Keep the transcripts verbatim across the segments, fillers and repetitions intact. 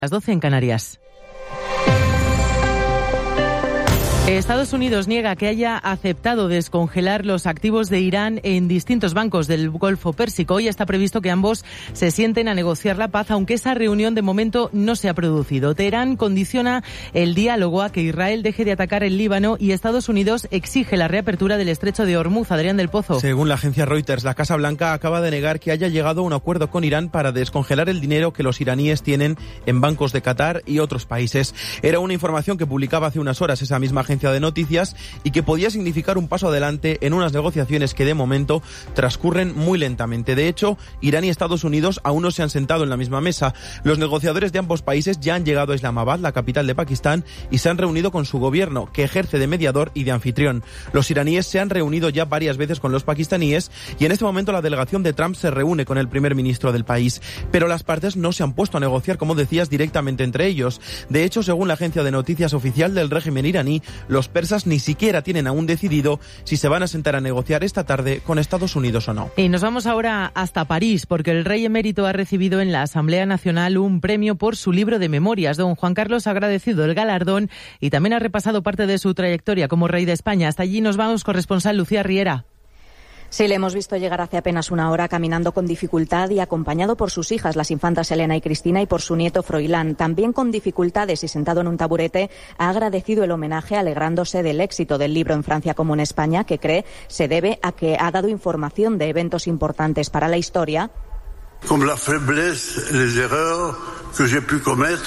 Las doce en Canarias. Estados Unidos niega que haya aceptado descongelar los activos de Irán en distintos bancos del Golfo Pérsico. Hoy está previsto que ambos se sienten a negociar la paz, aunque esa reunión de momento no se ha producido. Teherán condiciona el diálogo a que Israel deje de atacar el Líbano y Estados Unidos exige la reapertura del estrecho de Hormuz. Adrián del Pozo. Según la agencia Reuters, la Casa Blanca acaba de negar que haya llegado a un acuerdo con Irán para descongelar el dinero que los iraníes tienen en bancos de Qatar y otros países. Era una información que publicaba hace unas horas esa misma agencia de noticias y que podía significar un paso adelante en unas negociaciones que de momento transcurren muy lentamente. De hecho, Irán y Estados Unidos aún no se han sentado en la misma mesa. Los negociadores de ambos países ya han llegado a Islamabad, la capital de Pakistán, y se han reunido con su gobierno, que ejerce de mediador y de anfitrión. Los iraníes se han reunido ya varias veces con los pakistaníes y en este momento la delegación de Trump se reúne con el primer ministro del país. Pero las partes no se han puesto a negociar, como decías, directamente entre ellos. De hecho, según la agencia de noticias oficial del régimen iraní, los persas ni siquiera tienen aún decidido si se van a sentar a negociar esta tarde con Estados Unidos o no. Y nos vamos ahora hasta París, porque el rey emérito ha recibido en la Asamblea Nacional un premio por su libro de memorias. Don Juan Carlos ha agradecido el galardón y también ha repasado parte de su trayectoria como rey de España. Hasta allí nos vamos, corresponsal Lucía Riera. Sí, le hemos visto llegar hace apenas una hora caminando con dificultad y acompañado por sus hijas, las infantas Elena y Cristina, y por su nieto Froilán. También con dificultades y sentado en un taburete, ha agradecido el homenaje alegrándose del éxito del libro en Francia como en España, que cree se debe a que ha dado información de eventos importantes para la historia. Como la faiblesse, les erreurs que j'ai pu commettre.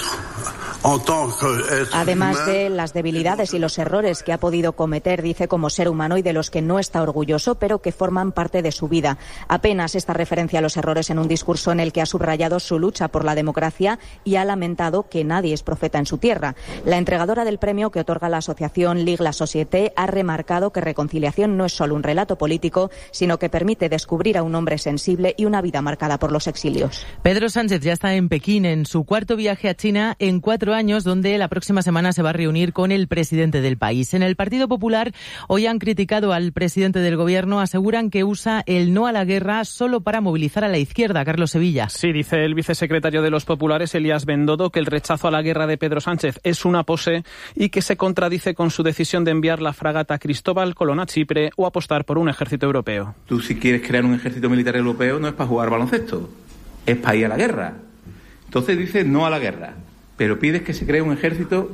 Además de las debilidades y los errores que ha podido cometer, dice, como ser humano y de los que no está orgulloso, pero que forman parte de su vida. Apenas esta referencia a los errores en un discurso en el que ha subrayado su lucha por la democracia y ha lamentado que nadie es profeta en su tierra. La entregadora del premio que otorga la asociación Ligue la Société ha remarcado que reconciliación no es solo un relato político, sino que permite descubrir a un hombre sensible y una vida marcada por los exilios. Pedro Sánchez ya está en Pekín en su cuarto viaje a China en cuatro años, donde la próxima semana se va a reunir con el presidente del país. En el Partido Popular hoy han criticado al presidente del gobierno, aseguran que usa el no a la guerra solo para movilizar a la izquierda. Carlos Sevilla. Sí, dice el vicesecretario de los populares, Elías Bendodo, que el rechazo a la guerra de Pedro Sánchez es una pose y que se contradice con su decisión de enviar la fragata Cristóbal Colón a Chipre o apostar por un ejército europeo. Tú, si quieres crear un ejército militar europeo, no es para jugar baloncesto, es para ir a la guerra. Entonces dice no a la guerra, pero pides que se cree un ejército,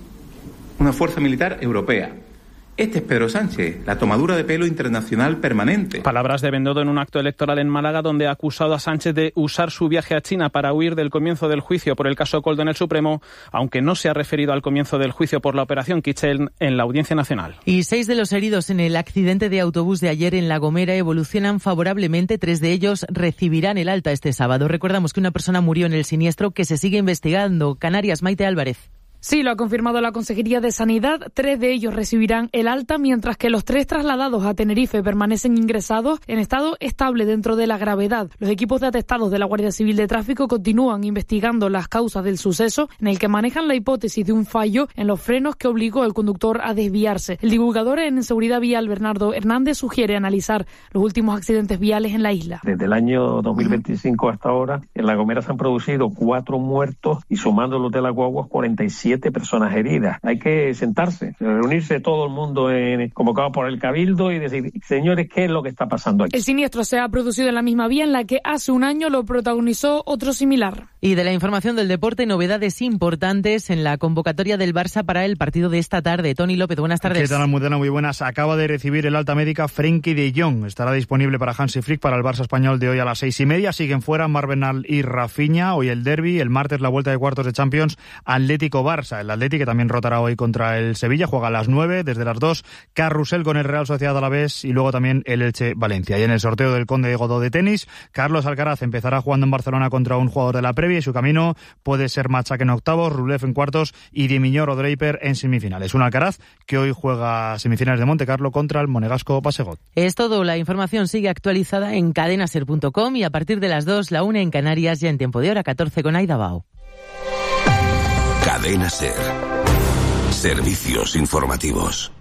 una fuerza militar europea. Este es Pedro Sánchez, la tomadura de pelo internacional permanente. Palabras de Bendodo en un acto electoral en Málaga, donde ha acusado a Sánchez de usar su viaje a China para huir del comienzo del juicio por el caso Coldo en el Supremo, aunque no se ha referido al comienzo del juicio por la operación Kitchen en la Audiencia Nacional. Y seis de los heridos en el accidente de autobús de ayer en La Gomera evolucionan favorablemente. Tres de ellos recibirán el alta este sábado. Recordamos que una persona murió en el siniestro que se sigue investigando. Canarias, Maite Álvarez. Sí, lo ha confirmado la Consejería de Sanidad. Tres de ellos recibirán el alta, mientras que los tres trasladados a Tenerife permanecen ingresados en estado estable dentro de la gravedad. Los equipos de atestados de la Guardia Civil de Tráfico continúan investigando las causas del suceso, en el que manejan la hipótesis de un fallo en los frenos que obligó al conductor a desviarse. El divulgador en seguridad vial, Bernardo Hernández, sugiere analizar los últimos accidentes viales en la isla. Desde el año dos mil veinticinco hasta ahora, en La Gomera se han producido cuatro muertos y sumando los de la guagua, cuarenta y siete personas heridas. Hay que sentarse, reunirse todo el mundo en, convocado por el Cabildo y decir, señores, ¿qué es lo que está pasando aquí? El siniestro se ha producido en la misma vía en la que hace un año lo protagonizó otro similar. Y de la información del deporte, novedades importantes en la convocatoria del Barça para el partido de esta tarde. Tony López, buenas tardes. ¿Qué tal, Almudena? Muy buenas. Acaba de recibir el alta médica Frenkie de Jong. Estará disponible para Hansi Flick para el Barça español de hoy a las seis y media. Siguen fuera Marvenal y Rafinha. Hoy el derbi, el martes la vuelta de cuartos de Champions Atlético-Barça. El Atlético, que también rotará hoy contra el Sevilla, juega a las nueve, desde las dos, Carrusel con el Real Sociedad Alavés y luego también el Elche-Valencia. Y en el sorteo del Conde de Godó de tenis, Carlos Alcaraz empezará jugando en Barcelona contra un jugador de la previa y su camino puede ser Machaque en octavos, Rublev en cuartos y Dimiñor o Draper en semifinales. Un Alcaraz que hoy juega semifinales de Montecarlo contra el monegasco Basegot. Es todo. La información sigue actualizada en cadenaser punto com y a partir de las dos, la una en Canarias, ya en tiempo de hora catorce con Aida Bao. Cadena Ser. Servicios informativos.